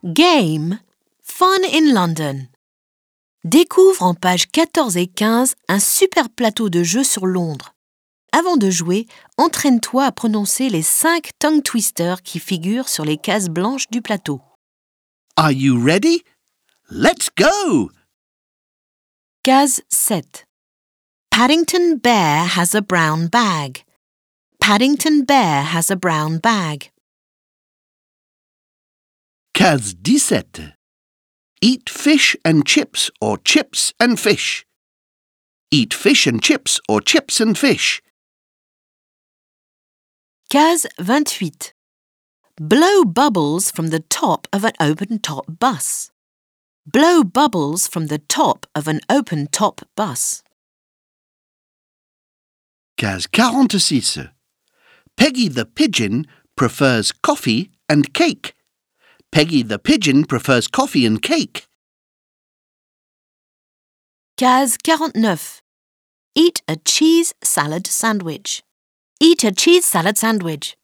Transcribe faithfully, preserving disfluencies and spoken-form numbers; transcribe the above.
Game. Fun in London. Découvre en pages quatorze et quinze un super plateau de jeu sur Londres. Avant de jouer, entraîne-toi à prononcer les cinq tongue twisters qui figurent sur les cases blanches du plateau. Are you ready? Let's go! Case sept. Paddington Bear has a brown bag. Paddington Bear has a brown bag. Case dix-sept. Eat fish and chips or chips and fish. Eat fish and chips or chips and fish. Case vingt-huit. Blow bubbles from the top of an open-top bus. Blow bubbles from the top of an open-top bus. Case quarante-six. Peggy the pigeon prefers coffee and cake. Peggy the pigeon prefers coffee and cake. Case quarante-neuf. Eat a cheese salad sandwich. Eat a cheese salad sandwich.